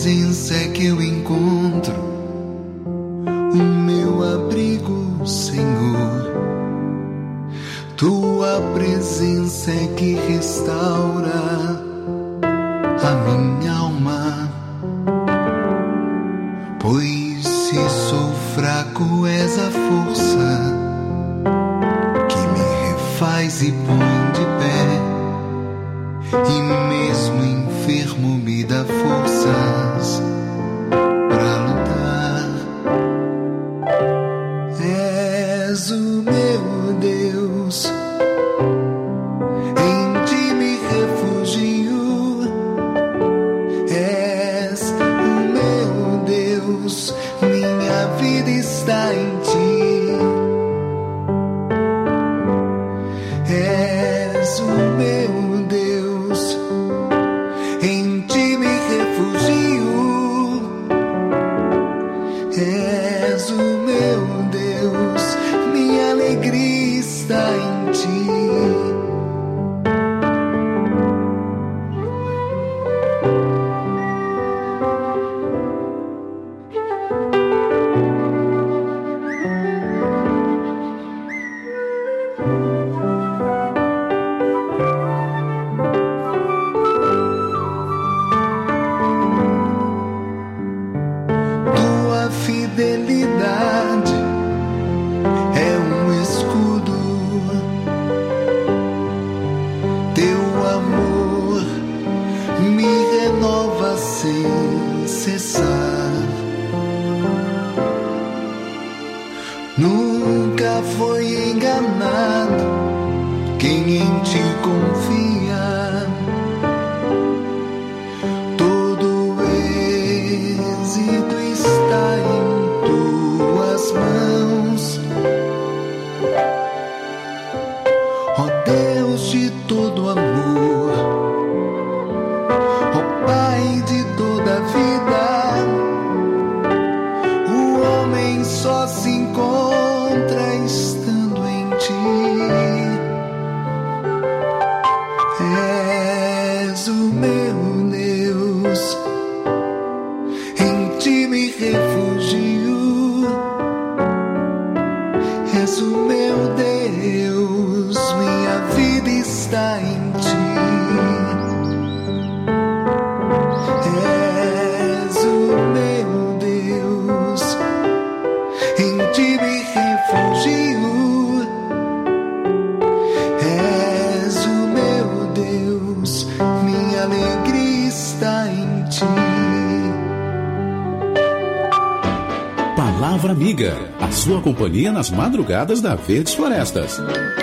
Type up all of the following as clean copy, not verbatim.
presença é que eu encontro o meu abrigo, Senhor. Tua presença é que restaura a minha alma. Pois se sou fraco, és a força que me refaz e põe de pé, e mesmo enfermo me dá forças pra lutar. És o meu Deus, em ti me refugio. És o meu Deus, minha vida está em ti. És o meu Deus, em ti me refugio. És o meu Deus, minha alegria está em ti. Tua fidelidade é um escudo, teu amor me renova sem cessar. Nunca foi enganado quem em ti confia. Todo êxito está em tuas mãos, ó Deus de todo amor, ó Pai de toda vida. O homem só se encontra estando em ti. És o meu Deus, em ti me refugio. És o meu Deus, minha vida está em ti. És o meu Deus, em ti me refugio. És o meu Deus, minha alegria está em ti. Palavra Amiga, a sua companhia nas madrugadas da Verdes Florestas.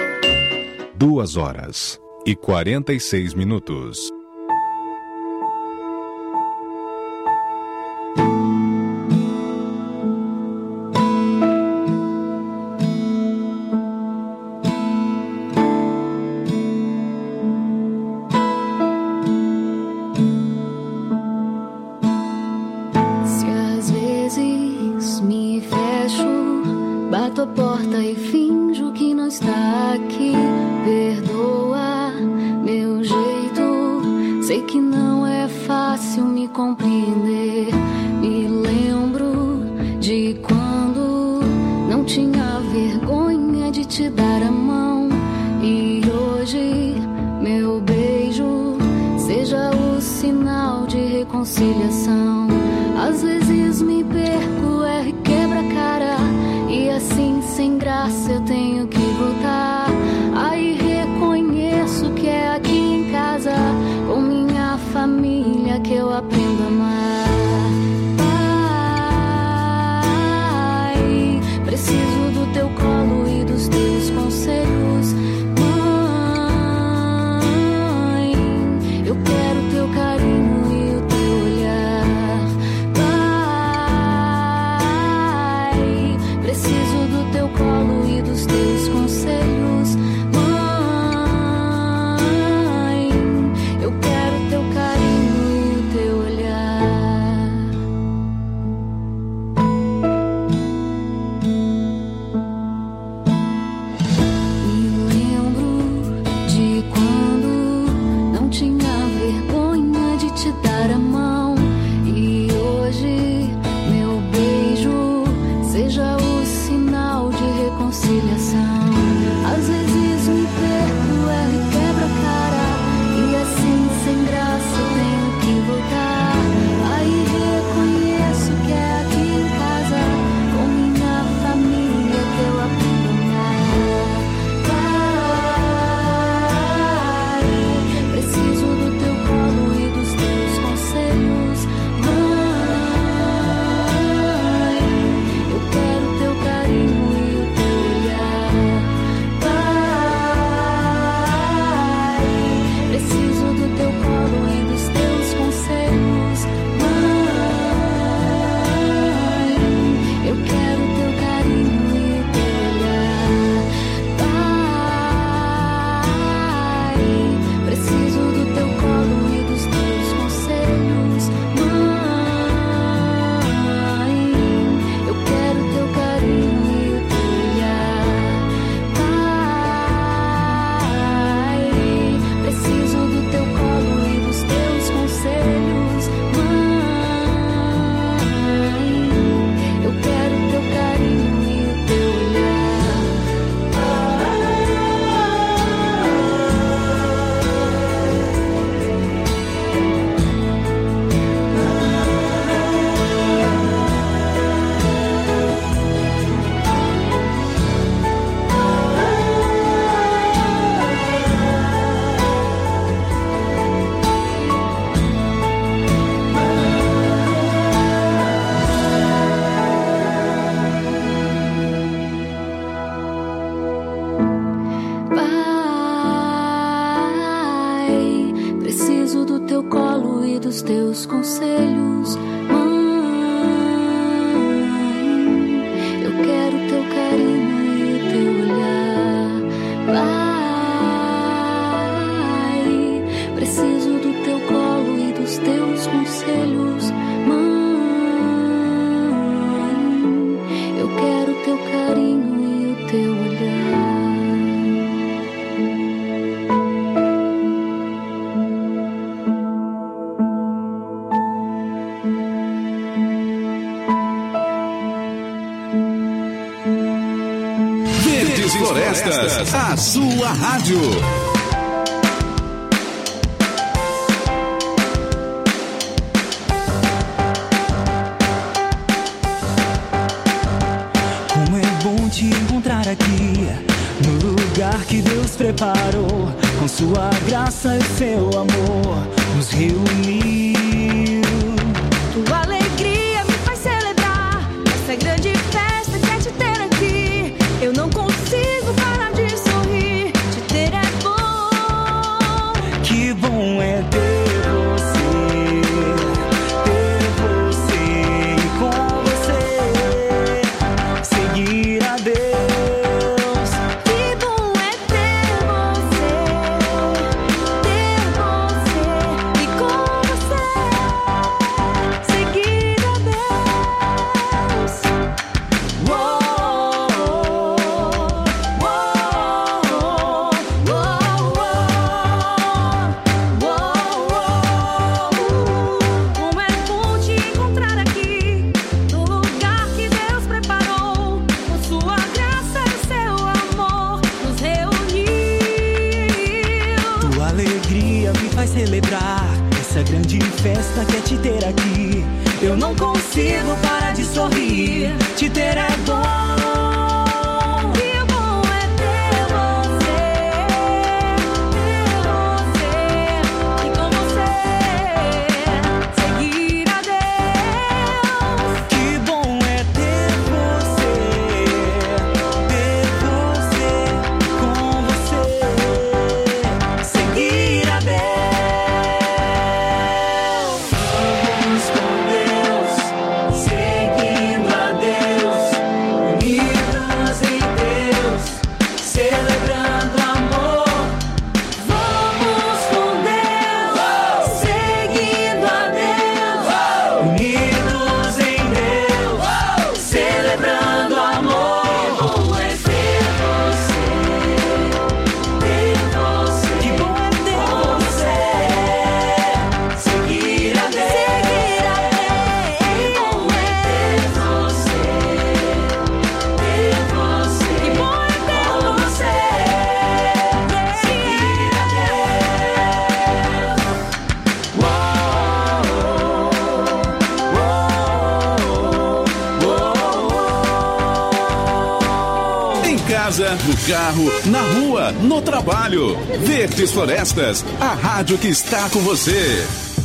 2h46. Se às vezes me fecho, bato a porta e finjo que não está aqui. Perdoa meu jeito, sei que não é fácil me compreender. Me lembro de quando não tinha vergonha de te dar a mão, e hoje meu beijo seja o sinal de reconciliação. Às vezes me perco, erro e quebra a cara, e assim sem graça eu tenho que voltar. Aí reconheço que é aqui em casa, com minha família, que eu aprendo a amar. Pai, preciso do teu colo e dos teus conselhos. Mãe, eu quero teu carinho e o teu olhar. Pai, preciso do teu colo e dos teus conselhos. Florestas, a sua rádio. Como é bom te encontrar aqui, no lugar que Deus preparou, com sua graça e seu amor, nos reuniu. Tua alegria me faz celebrar essa grande festa que é te ter aqui. Eu não consigo parar de sorrir, te ter é bom. Que bom é ter você e com você seguir a Deus. Que bom é ter você e com você seguir a Deus. Como é bom te encontrar aqui, no lugar que Deus preparou, com sua graça e seu amor, nos reuniu. Tua alegria me faz celebrar essa grande festa que é te ter aqui. Eu não consigo parar de sorrir, te ter é bom. Que bom é ter você e com você seguir a Deus. Que bom é ter você com você seguir a Deus. Vamos com Deus, seguindo a Deus, unidos em Deus, celebrando amor. Vamos com Deus, seguindo a Deus, Unidos em Deus, celebrando amor. bom é ter você, Que bom é ter você, seguir a Deus. seguir a Deus. Bom é ter você, que bom é ter você, seguir a Em casa, no carro, na rua, no trabalho. Verdes Florestas, a rádio que está com você.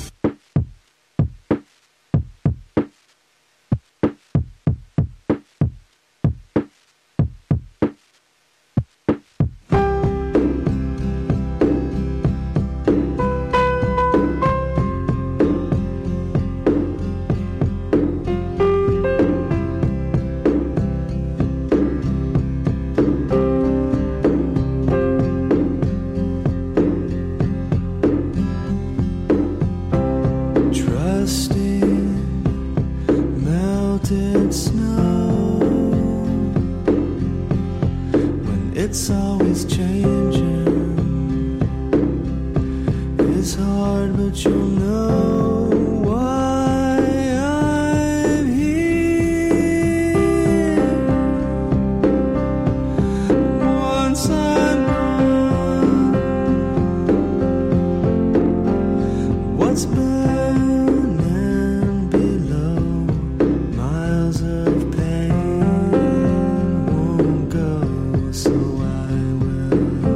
Trusting melted snow when it's always changing. It's hard, but you'll know why I'm here. Once I'm gone, what's burning below? Miles of pain won't go, so I will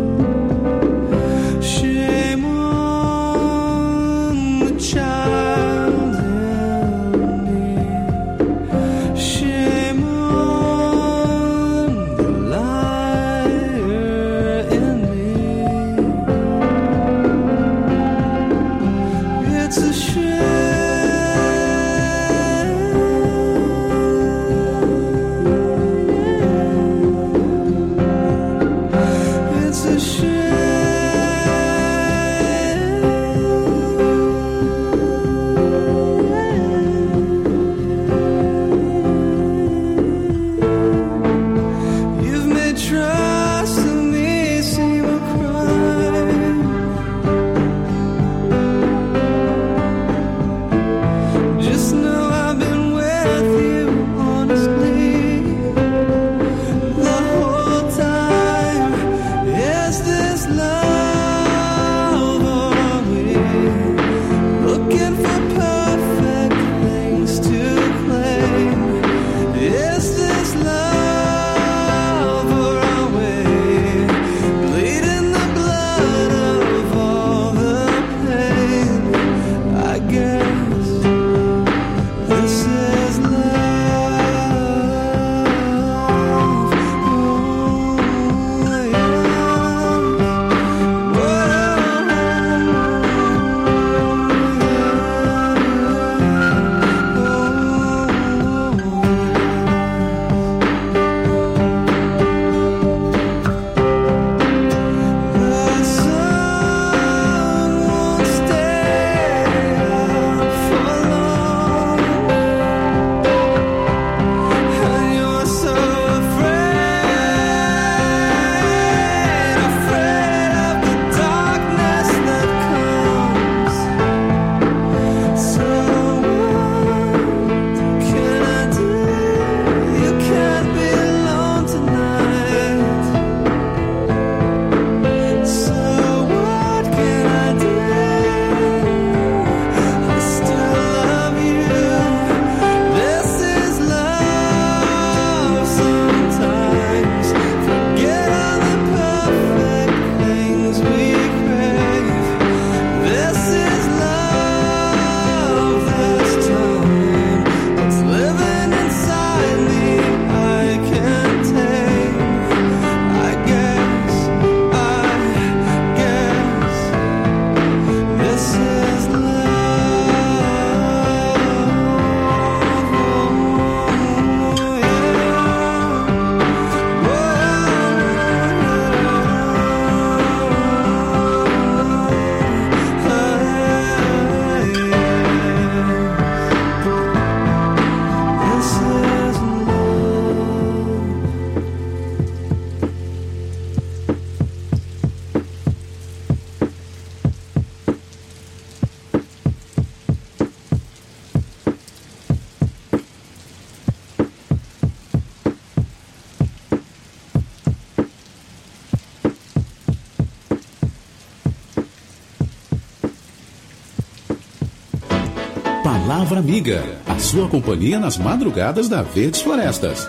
Palavra Amiga, a sua companhia nas madrugadas da Verdes Florestas.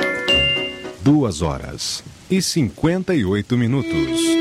2h58.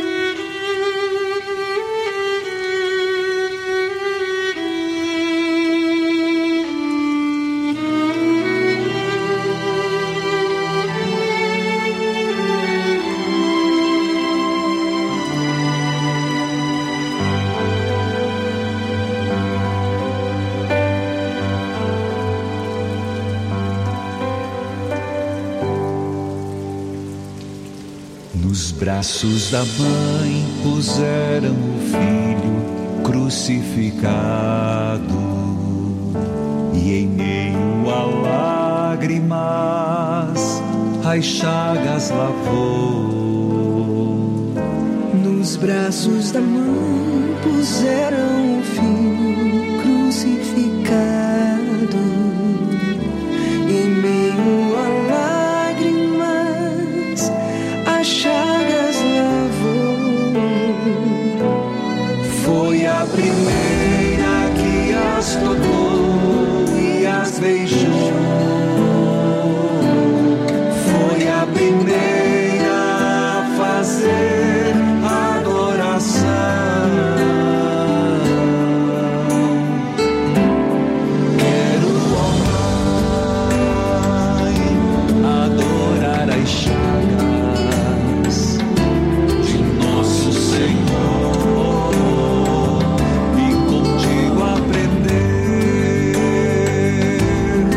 Nos braços da mãe puseram o filho crucificado, e em meio a lágrimas as chagas lavou. Nos braços da mãe puseram o filho crucificado, e em meio a lágrimas as chagas lavou. Foi a primeira que as tocou e as beijou. Foi a primeira a fazer adoração. Quero, ó Mãe, adorar as chagas de nosso Senhor e contigo aprender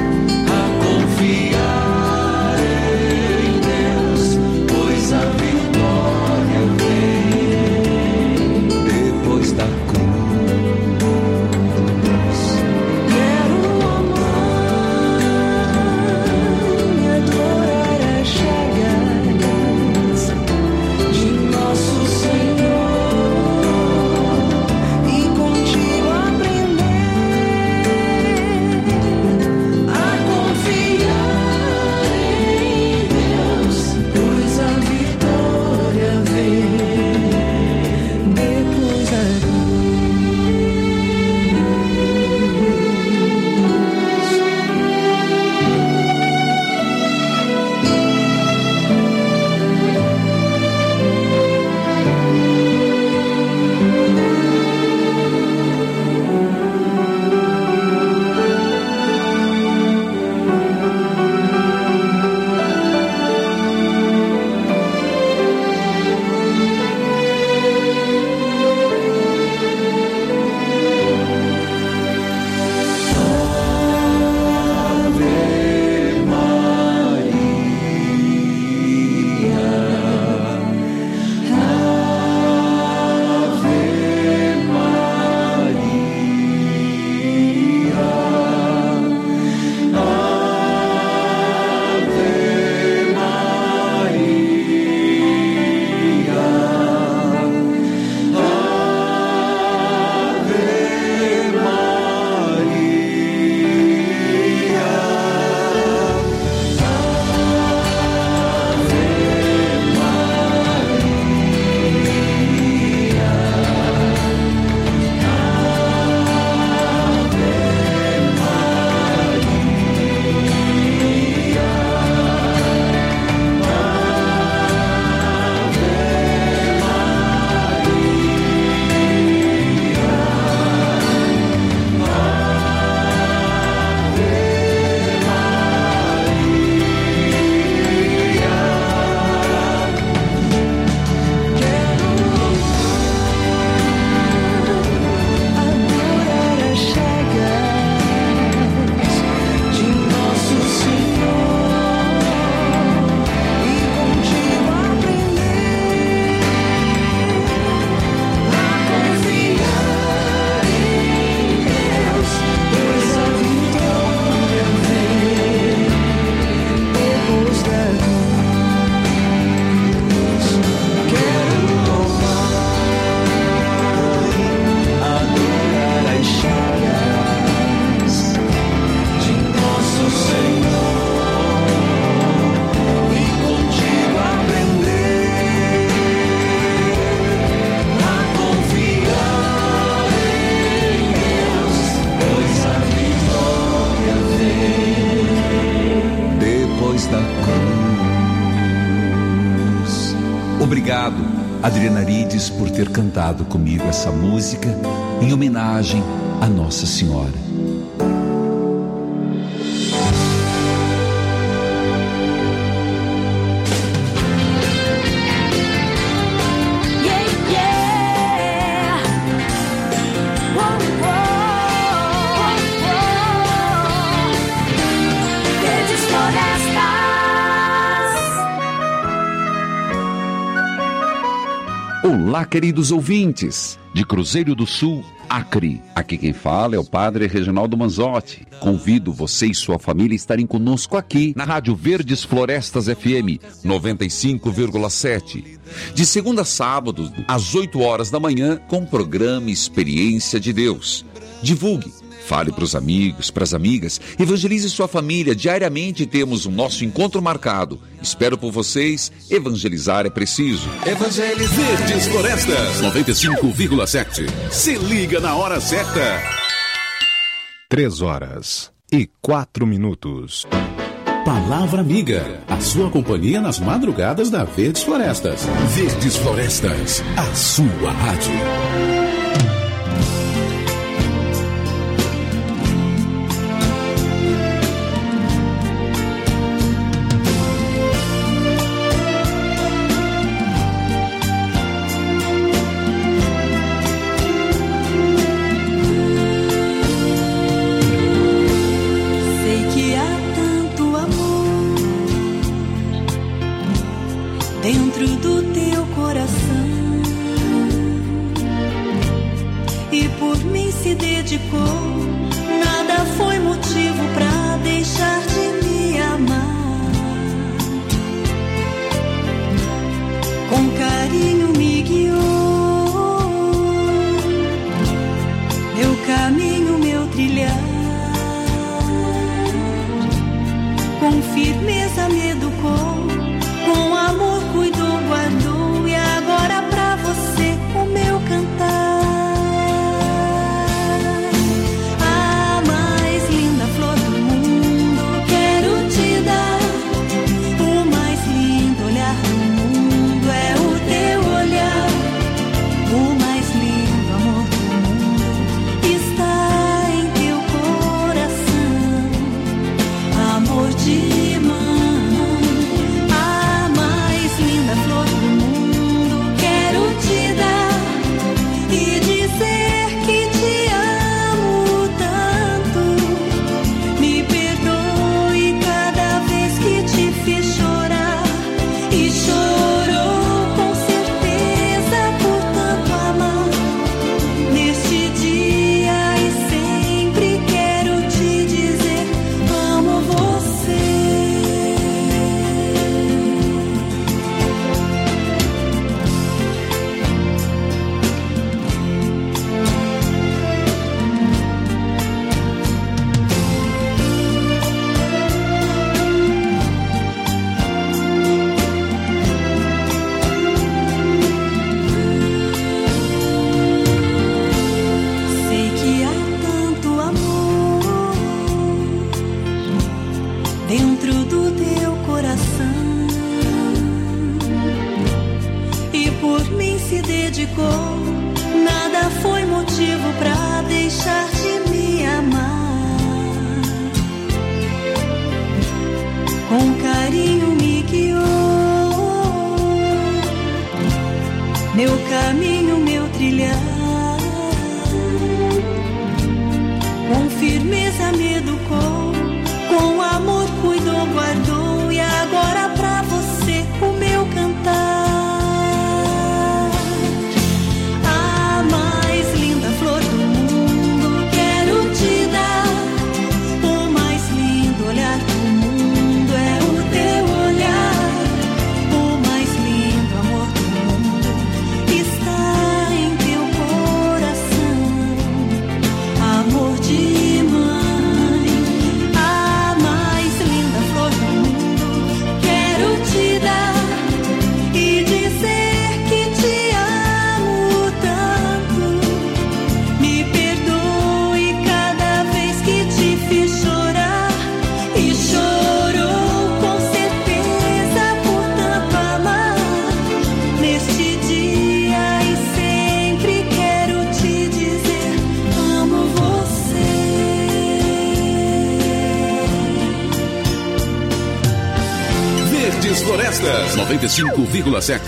obrigado, Adriana Arides, por ter cantado comigo essa música em homenagem a Nossa Senhora. Olá, queridos ouvintes de Cruzeiro do Sul, Acre. Aqui quem fala é o Padre Reginaldo Manzotti. Convido você e sua família a estarem conosco aqui na Rádio Verdes Florestas FM 95,7. De segunda a sábado, às 8 horas da manhã, com o programa Experiência de Deus. Divulgue. Fale para os amigos, para as amigas, evangelize sua família. Diariamente temos o nosso encontro marcado. Espero por vocês. Evangelizar é preciso. Evangelize Verdes Florestas 95,7. Se liga na hora certa. 3h04. Palavra Amiga, a sua companhia nas madrugadas da Verdes Florestas. Verdes Florestas, a sua rádio. Dentro do teu coração, e por mim se dedicou. Nada foi motivo pra deixar de me amar. Com carinho me guiou, meu caminho, meu trilhar. Com firmeza me educou, com amor cuidou, guardou, e agora pra você o meu cantar. A mais linda flor do mundo quero te dar. O mais lindo olhar do mundo é o teu olhar. O mais lindo amor do mundo está em teu coração. Amor de nada foi motivo pra deixar de me amar. Com carinho me guiou, meu caminho, meu trilhar. Com firmeza me educou, com amor cuidou, guardou, e agora pra você o meu cantar. Flor do mundo, quero te dar. Verdes Florestas 95,7.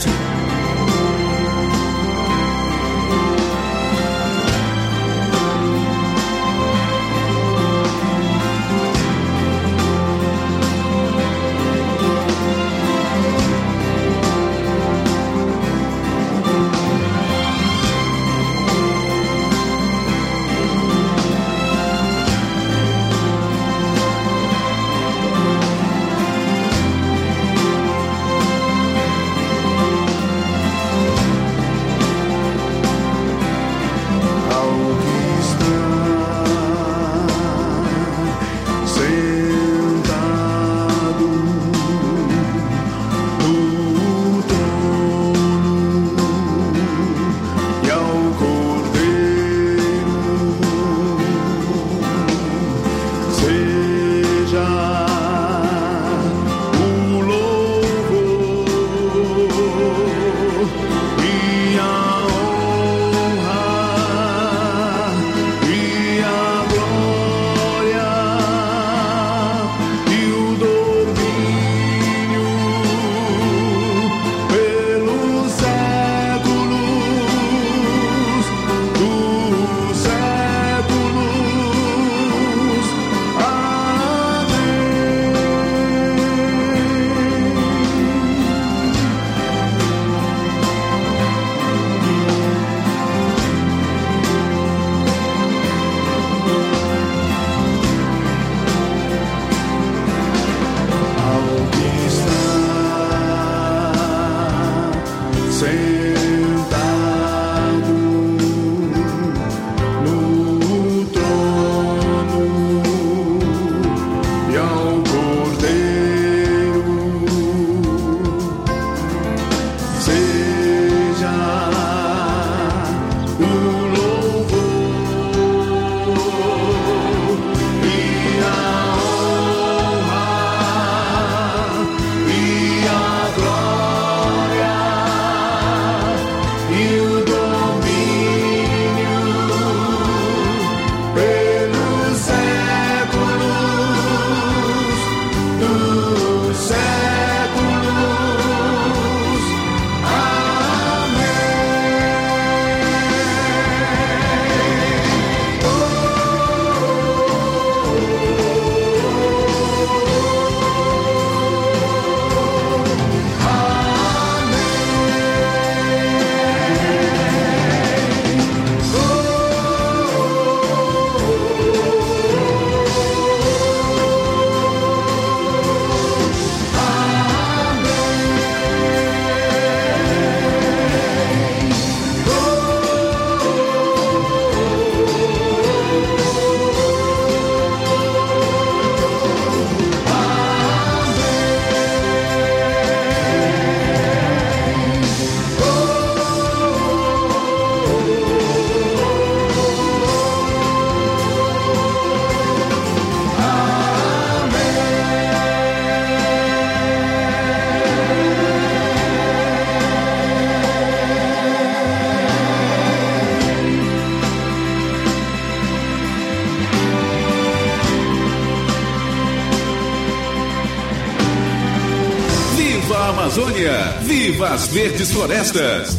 Amazônia, viva as Verdes Florestas.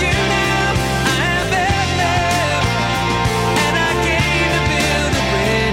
And I came to build a bridge.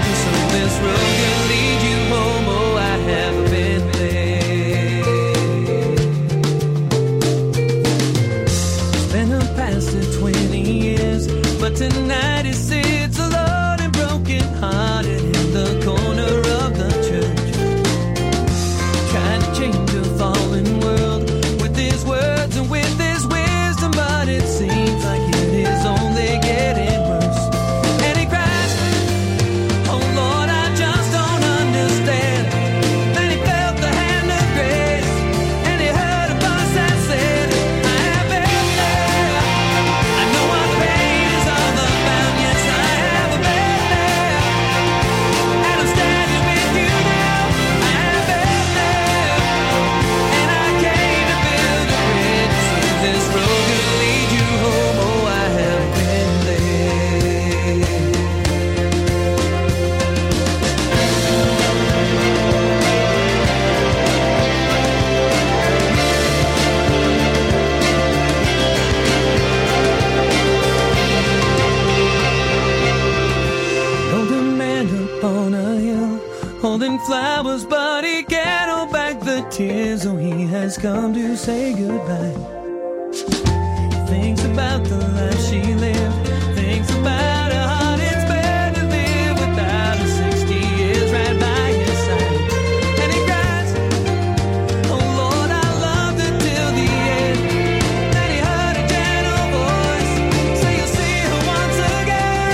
gold and flowers, but he can't hold back the tears. Oh, he has come to say goodbye. Thinks about the life she lived, thinks about her heart it's bad to live without her 60 years right by his side. And he cries, oh Lord, I loved her till the end. Then he heard a gentle voice say you'll see her once again.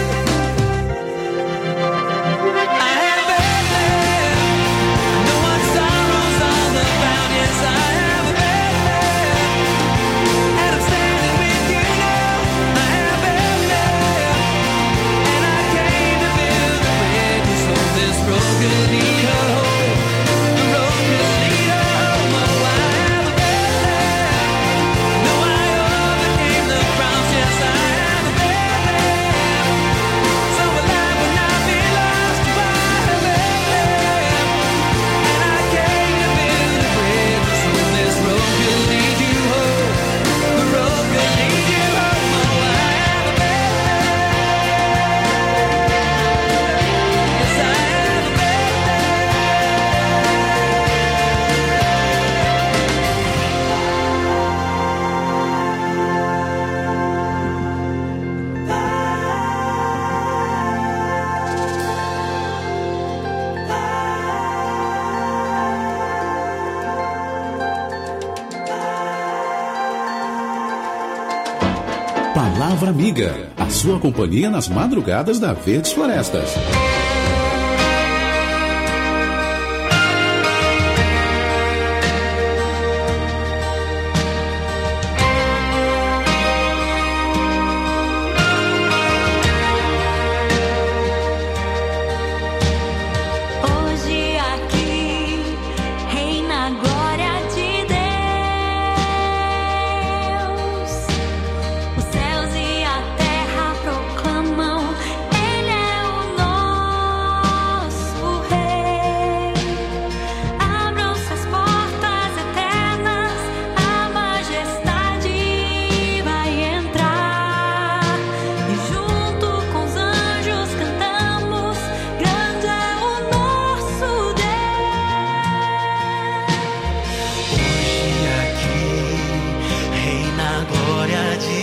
I have been there, I know what sorrow's all about. Yes, I have been there, and I'm standing with you now. I have been there, and I came to feel the bridges so this road could lead her home. The road could lead her home. Oh, I have been there. No, I overcame the cross. Yes, I have been there. So a life will not be lost. I have been there, and I came to feel the bridges so this road could lead you home. The road could lead you home. Oh, I have been there. Yes, I have been Palavra Amiga, a sua companhia nas madrugadas da Verdes Florestas. Hoje aqui reina a glória de Deus. Os céus e a terra proclamam, Ele é o nosso Rei. Abram-se as portas eternas, a majestade vai entrar. E junto com os anjos cantamos, grande é o nosso Deus. Hoje aqui reina a glória de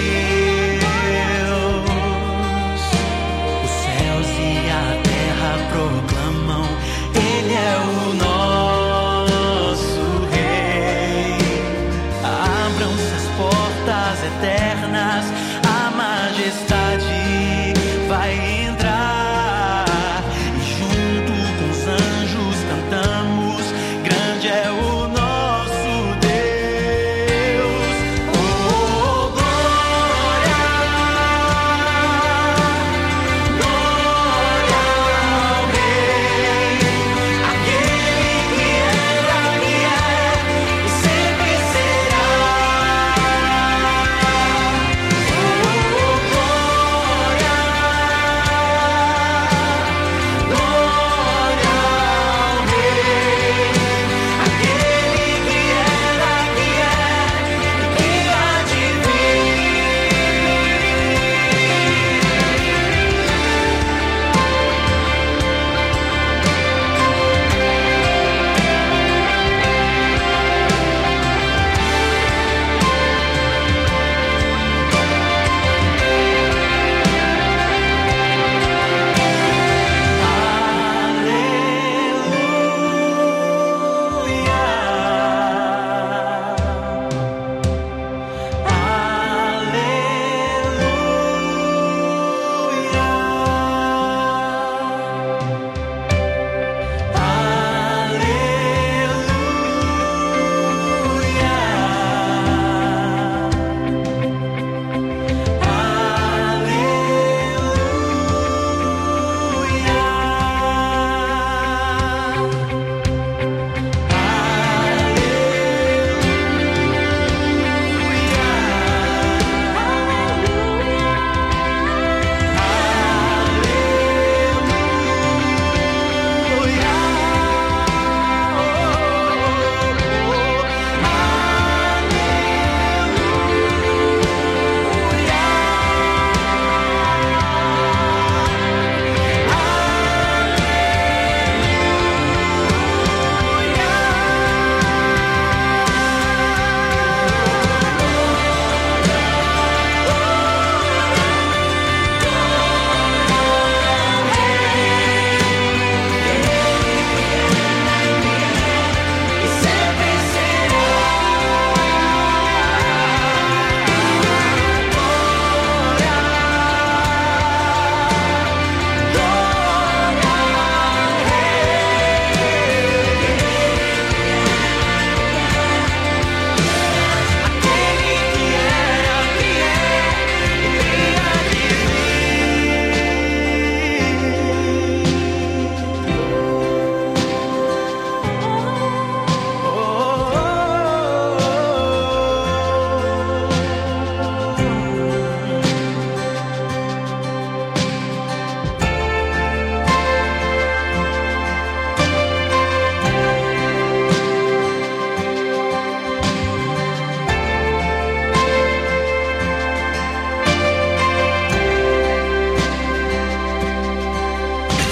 Deus. Os céus e a terra proclamam, Ele é o nosso Rei. Abram-se as portas eternas, a majestade vai entrar. E junto com os anjos cantamos, grande é o nosso Deus. Oh, glória, glória ao Rei.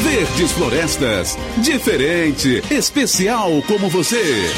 Verdes Florestas, diferente, especial como você.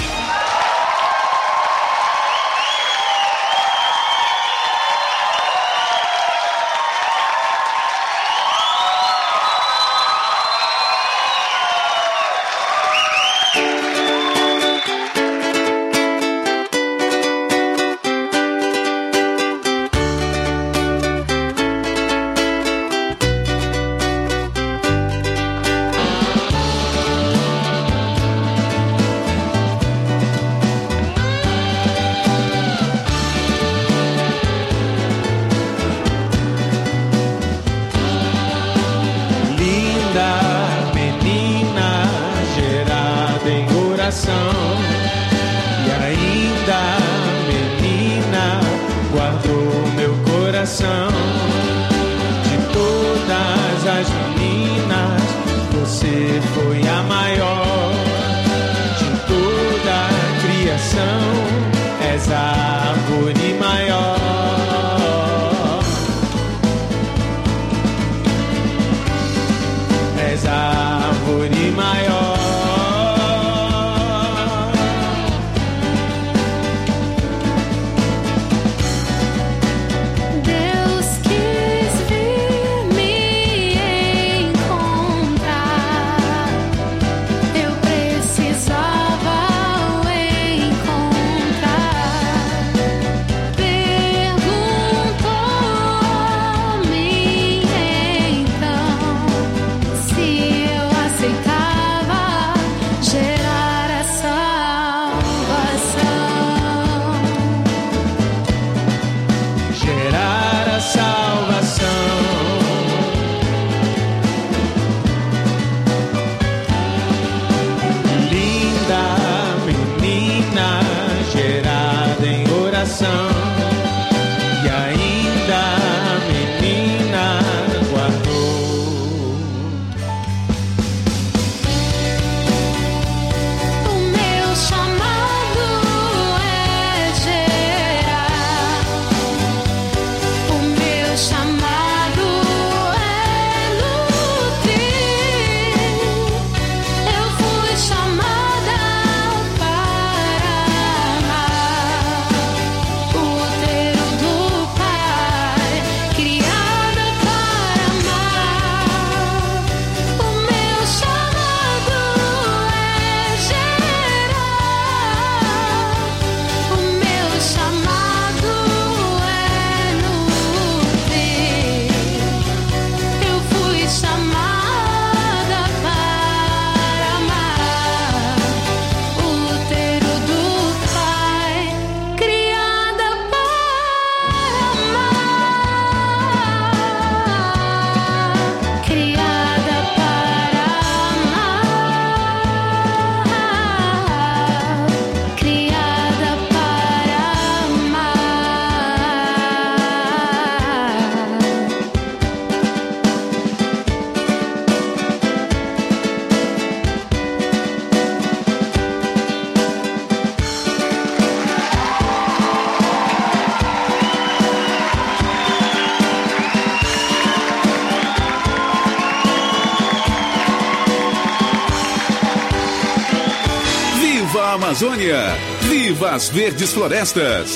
Amazônia, viva as verdes florestas!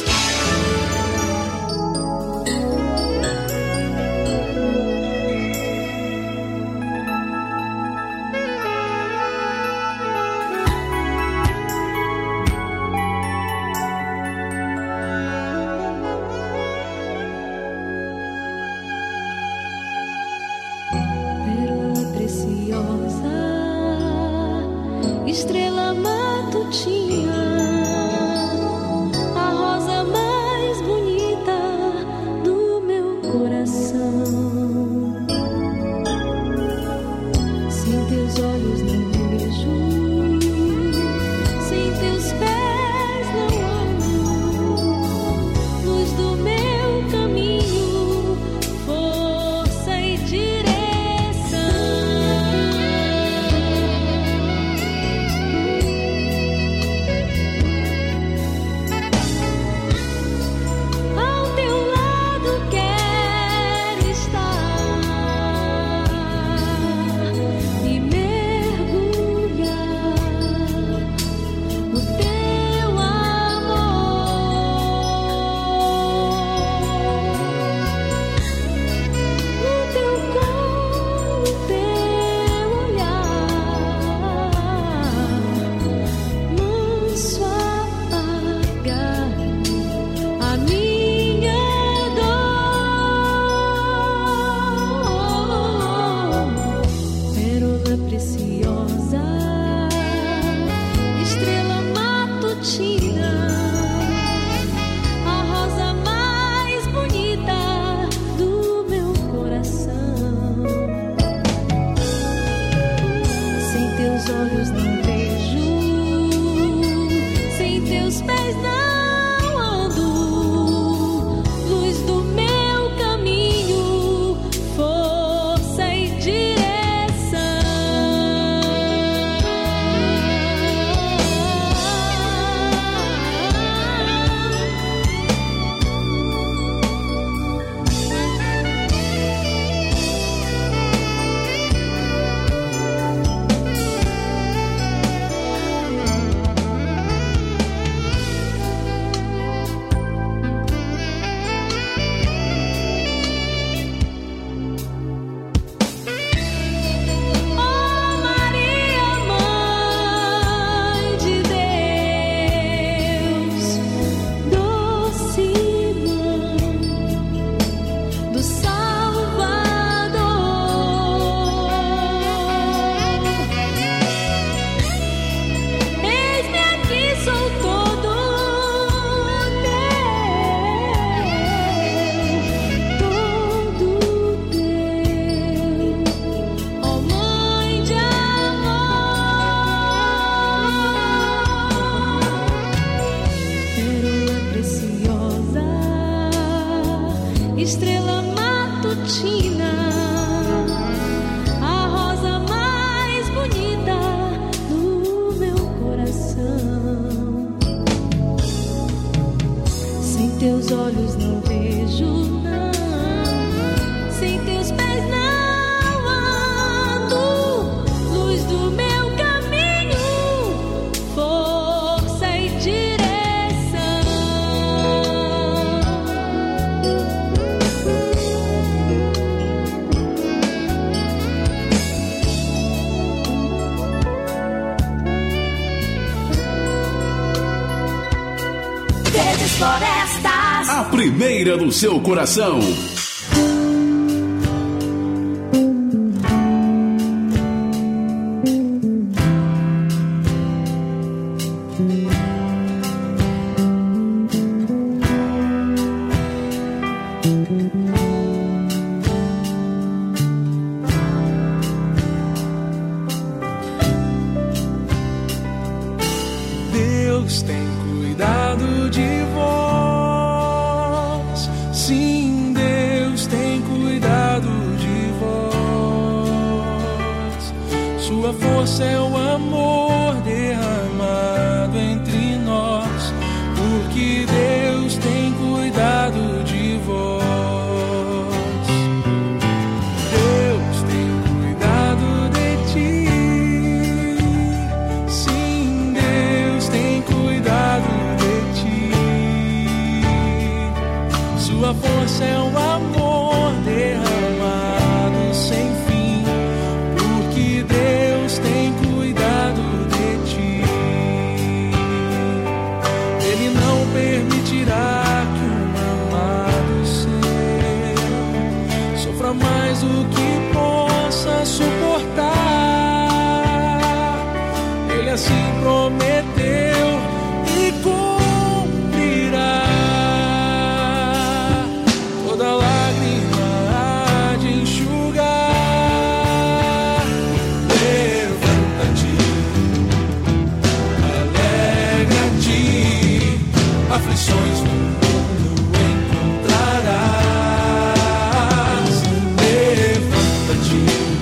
Pérola preciosa, estrela matutina, a rosa mais bonita do meu coração. Sem teus olhos não vejo, sem teus pés não ando, luz do meu caminho, força e direção. E Pérola preciosa, estrela matutina, a rosa mais bonita do meu coração. Sem teus olhos não vejo, sem teus pés não ando, luz do meu caminho, força e direção. Oh Maria, Mãe de Deus, doce Mãe do Salvador, eis-me aqui, sou todo teu, ó Mãe de amor. Pérola preciosa, estrela matutina, a rosa mais bonita do meu coração. Sem teus olhos não vejo, não, sem teus pés não ando, luz do meu caminho, força e direção. Verdes Florestas. A primeira do seu coração. Deus tem cuidado de vós. Sim, Deus tem cuidado de vós. Sua força é o amor derramado entre nós, porque Deus tem cuidado de vós. Deus tem cuidado de ti. Sim, Deus tem cuidado de ti. Sua força é o amor derramado sem fim, porque Deus tem cuidado de ti. Ele não permitirá que um amado seu sofra mais do que possa suportar. Ele assim prometeu e cumprirá. Toda lágrima há de enxugar. Levanta-te, alegra-te, aflições no mundo encontrarás. Levanta-te,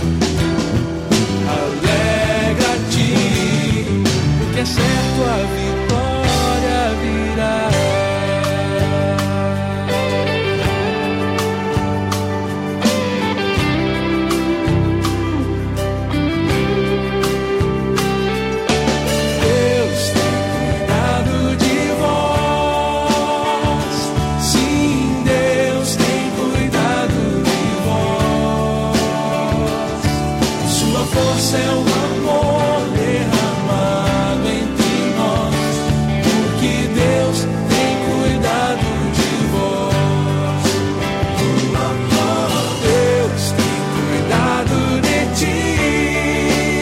alegra-te, porque é certo a vitória virá. Deus tem cuidado de vós. Sim, Deus tem cuidado de vós. Sua força é o amor derramado entre nós, porque Deus tem cuidado de vós. Deus tem cuidado de ti.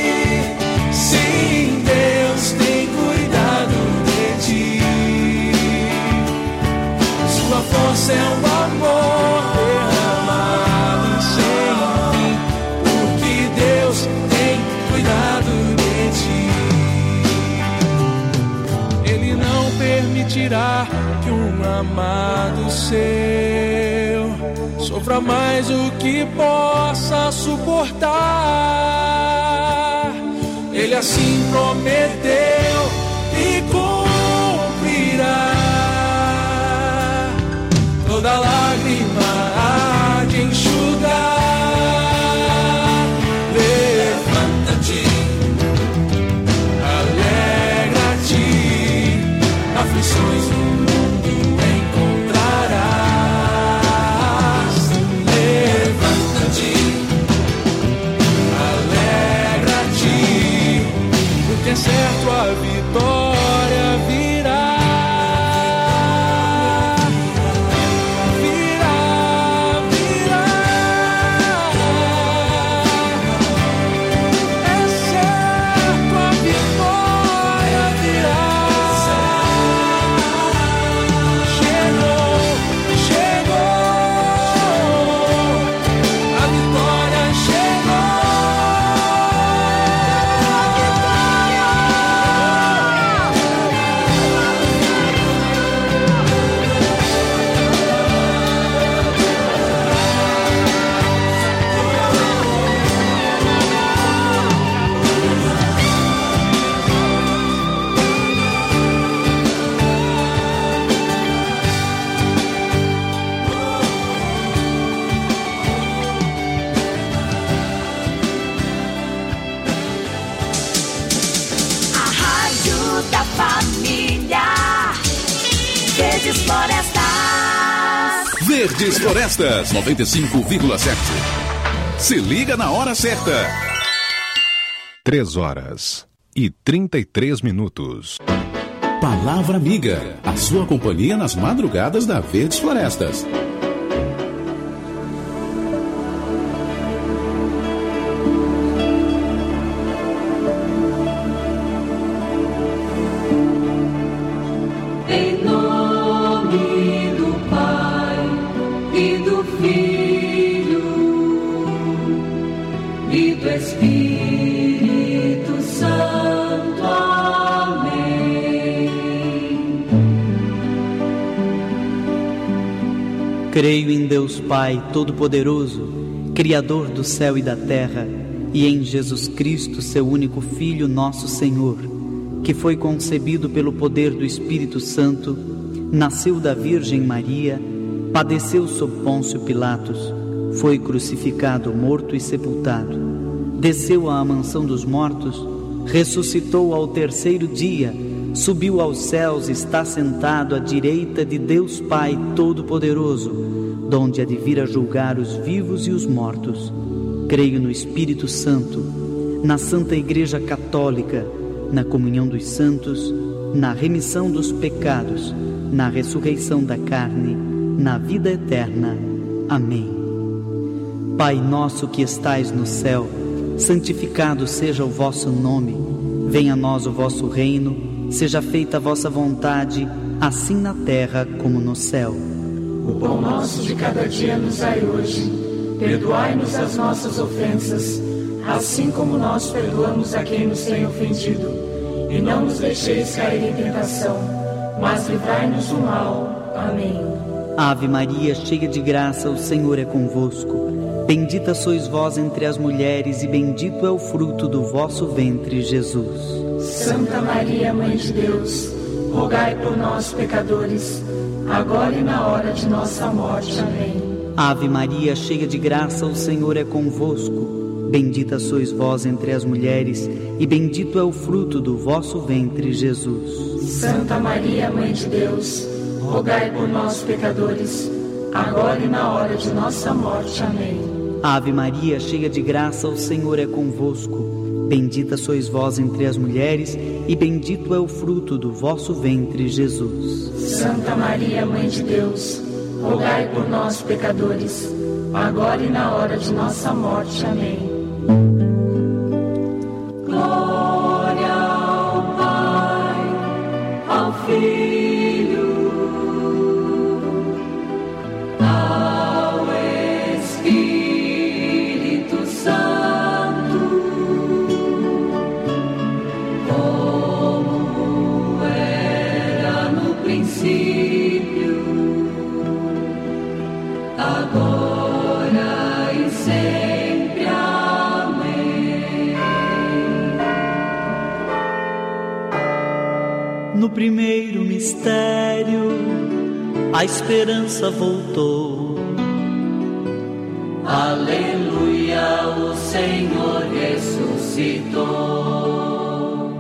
permitirá que um amado seu sofra mais do que possa suportar. Ele assim prometeu e cumprirá. Toda lágrima há de enxugar. Levanta-te, alegra-te, aflições no mundo encontrarás. Levanta-te, alegra-te, porque é certo a vitória virá. Verdes Florestas 95,7. Se liga na hora certa. 3h33. Palavra Amiga, a sua companhia nas madrugadas da Verdes Florestas. Creio em Deus Pai Todo-Poderoso, Criador do céu e da terra, e em Jesus Cristo, seu único Filho, nosso Senhor, que foi concebido pelo poder do Espírito Santo, nasceu da Virgem Maria, padeceu sob Pôncio Pilatos, foi crucificado, morto e sepultado, desceu à mansão dos mortos, ressuscitou ao terceiro dia, subiu aos céus e está sentado à direita de Deus Pai Todo-Poderoso, donde há de vir a julgar os vivos e os mortos. Creio no Espírito Santo, na Santa Igreja Católica, na comunhão dos santos, na remissão dos pecados, na ressurreição da carne, na vida eterna. Amém. Pai nosso que estais no céu, santificado seja o vosso nome. Venha a nós o vosso reino. Seja feita a vossa vontade, assim na terra como no céu. O pão nosso de cada dia nos dai hoje. Perdoai-nos as nossas ofensas, assim como nós perdoamos a quem nos tem ofendido. E não nos deixeis cair em tentação, mas livrai-nos do mal. Amém. Ave Maria, cheia de graça, o Senhor é convosco. Bendita sois vós entre as mulheres, e bendito é o fruto do vosso ventre, Jesus. Santa Maria, Mãe de Deus, rogai por nós, pecadores, agora e na hora de nossa morte. Amém. Ave Maria, cheia de graça, o Senhor é convosco. Bendita sois vós entre as mulheres, e bendito é o fruto do vosso ventre, Jesus. Santa Maria, Mãe de Deus, rogai por nós, pecadores, agora e na hora de nossa morte. Amém. Ave Maria, cheia de graça, o Senhor é convosco. Bendita sois vós entre as mulheres, e bendito é o fruto do vosso ventre, Jesus. Santa Maria, Mãe de Deus, rogai por nós, pecadores, agora e na hora de nossa morte. Amém. Glória ao Pai, ao Filho, ao Espírito Santo, como era no princípio, No primeiro mistério, a esperança voltou. Aleluia, o Senhor ressuscitou.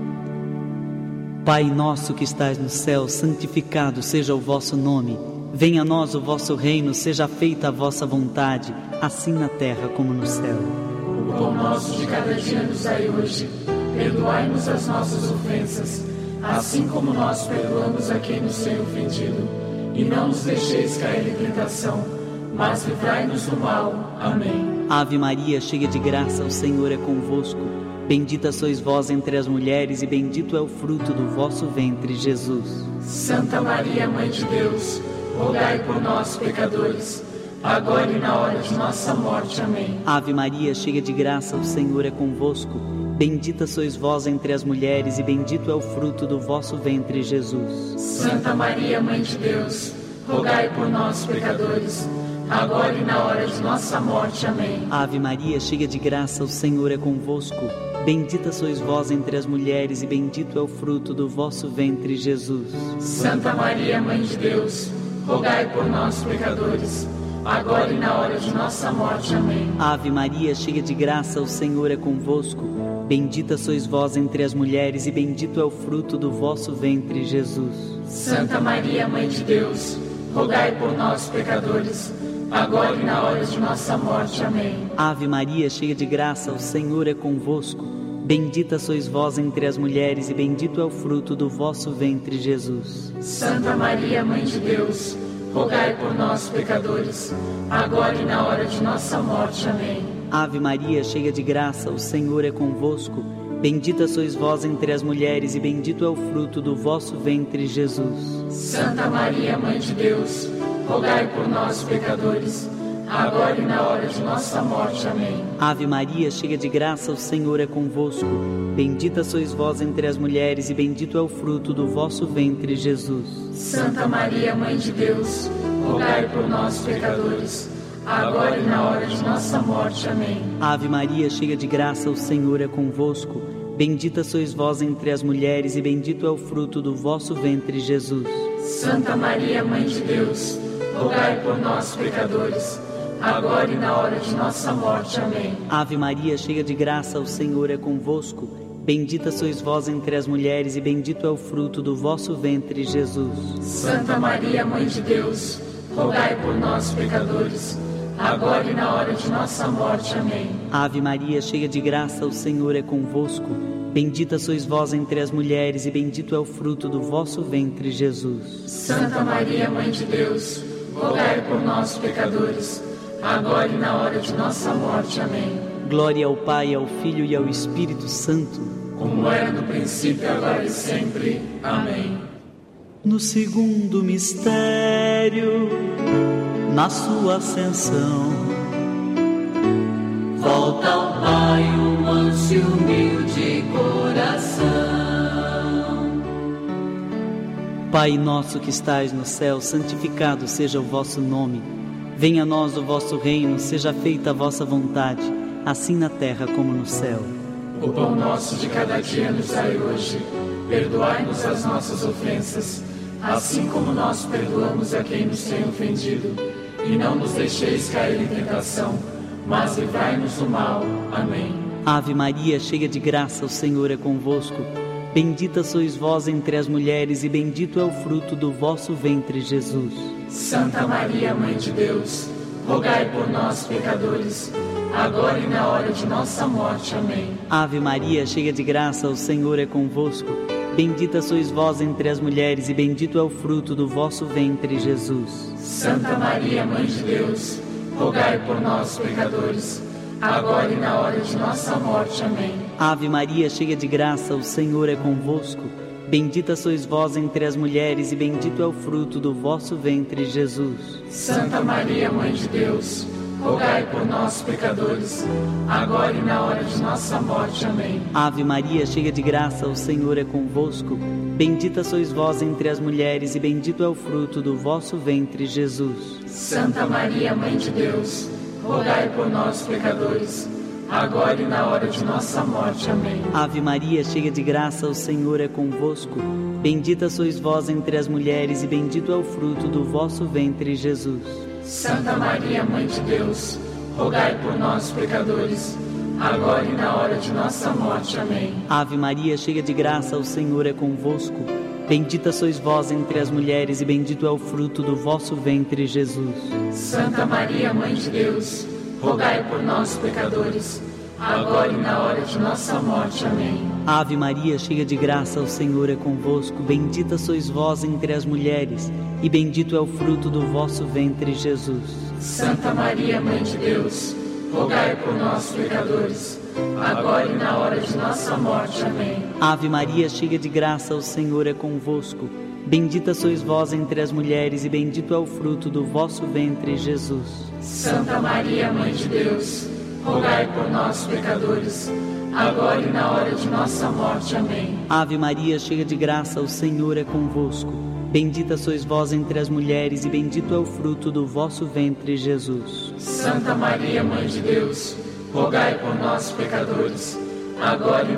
Pai nosso que estais no céu, santificado seja o vosso nome. Venha a nós o vosso reino, seja feita a vossa vontade, assim na terra como no céu. O pão nosso de cada dia nos dai hoje. Perdoai-nos as nossas ofensas, assim como nós perdoamos a quem nos tem ofendido. E não nos deixeis cair em tentação, mas livrai-nos do mal. Amém. Ave Maria, cheia de graça, o Senhor é convosco. Bendita sois vós entre as mulheres, e bendito é o fruto do vosso ventre, Jesus. Santa Maria, Mãe de Deus, rogai por nós, pecadores, agora e na hora de nossa morte. Amém. Ave Maria, cheia de graça, o Senhor é convosco. Bendita sois vós entre as mulheres, e bendito é o fruto do vosso ventre, Jesus. Santa Maria, Mãe de Deus, rogai por nós, pecadores, agora e na hora de nossa morte. Amém. Ave Maria, cheia de graça, o Senhor é convosco. Bendita sois vós entre as mulheres, e bendito é o fruto do vosso ventre, Jesus. Santa Maria, Mãe de Deus, rogai por nós, pecadores, agora e na hora de nossa morte. Amém. Ave Maria, cheia de graça, o Senhor é convosco. Bendita sois vós entre as mulheres, e bendito é o fruto do vosso ventre, Jesus. Santa Maria, Mãe de Deus, rogai por nós, pecadores, agora e na hora de nossa morte. Amém. Ave Maria, cheia de graça, o Senhor é convosco. Bendita sois vós entre as mulheres, e bendito é o fruto do vosso ventre, Jesus. Santa Maria, Mãe de Deus, rogai por nós, pecadores, agora e na hora de nossa morte. Amém. Ave Maria, cheia de graça, o Senhor é convosco. Bendita sois vós entre as mulheres, e bendito é o fruto do vosso ventre, Jesus. Santa Maria, Mãe de Deus, rogai por nós, pecadores, agora e na hora de nossa morte. Amém. Ave Maria, cheia de graça, o Senhor é convosco. Bendita sois vós entre as mulheres, e bendito é o fruto do vosso ventre, Jesus. Santa Maria, Mãe de Deus, rogai por nós, pecadores, agora e na hora de nossa morte. Amém. Ave Maria, cheia de graça, o Senhor é convosco. Bendita sois vós entre as mulheres, e bendito é o fruto do vosso ventre, Jesus. Santa Maria, Mãe de Deus, rogai por nós, pecadores, agora e na hora de nossa morte. Amém. Ave Maria, cheia de graça, o Senhor é convosco. Bendita sois vós entre as mulheres, e bendito é o fruto do vosso ventre, Jesus. Santa Maria, Mãe de Deus, rogai por nós, pecadores, agora e na hora de nossa morte. Amém. Ave Maria, cheia de graça, o Senhor é convosco. Bendita sois vós entre as mulheres, e bendito é o fruto do vosso ventre, Jesus. Santa Maria, Mãe de Deus, rogai por nós, pecadores, agora e na hora de nossa morte. Amém. Glória ao Pai, ao Filho e ao Espírito Santo, como era no princípio, agora e sempre. Amém. No segundo mistério, na sua ascensão, volta ao Pai o manso e humilde coração. Pai nosso que estais no céu, santificado seja o vosso nome. Venha a nós o vosso reino, seja feita a vossa vontade, assim na terra como no céu. O pão nosso de cada dia nos dai hoje. Perdoai-nos as nossas ofensas, assim como nós perdoamos a quem nos tem ofendido. E não nos deixeis cair em tentação, mas livrai-nos do mal. Amém. Ave Maria, cheia de graça, o Senhor é convosco. Bendita sois vós entre as mulheres, e bendito é o fruto do vosso ventre, Jesus. Santa Maria, Mãe de Deus, rogai por nós, pecadores, agora e na hora de nossa morte. Amém. Ave Maria, cheia de graça, o Senhor é convosco. Bendita sois vós entre as mulheres, e bendito é o fruto do vosso ventre, Jesus. Santa Maria, Mãe de Deus, rogai por nós, pecadores, agora e na hora de nossa morte. Amém. Ave Maria, cheia de graça, o Senhor é convosco. Bendita sois vós entre as mulheres, e bendito é o fruto do vosso ventre, Jesus. Santa Maria, Mãe de Deus, rogai por nós, pecadores, agora e na hora de nossa morte. Amém. Ave Maria, cheia de graça, o Senhor é convosco. Bendita sois vós entre as mulheres, e bendito é o fruto do vosso ventre, Jesus. Santa Maria, Mãe de Deus, rogai por nós, pecadores, agora e na hora de nossa morte. Amém. Ave Maria, cheia de graça, o Senhor é convosco. Bendita sois vós entre as mulheres e bendito é o fruto do vosso ventre, Jesus. Santa Maria, Mãe de Deus, rogai por nós, pecadores, agora e na hora de nossa morte. Amém. Ave Maria, cheia de graça, o Senhor é convosco. Bendita sois vós entre as mulheres e bendito é o fruto do vosso ventre, Jesus. Santa Maria, Mãe de Deus, rogai por nós, pecadores, agora e na hora de nossa morte. Amém. Ave Maria, cheia de graça, o Senhor é convosco. Bendita sois vós entre as mulheres e bendito é o fruto do vosso ventre, Jesus. Santa Maria, Mãe de Deus, rogai por nós, pecadores, agora e na hora de nossa morte. Amém. Ave Maria, cheia de graça, o Senhor é convosco. Bendita sois vós entre as mulheres e bendito é o fruto do vosso ventre, Jesus. Santa Maria, Mãe de Deus, rogai por nós, pecadores, agora e na hora de nossa morte. Amém. Ave Maria, cheia de graça, o Senhor é convosco. Bendita sois vós entre as mulheres e bendito é o fruto do vosso ventre, Jesus. Santa Maria, Mãe de Deus, rogai por nós, pecadores, agora e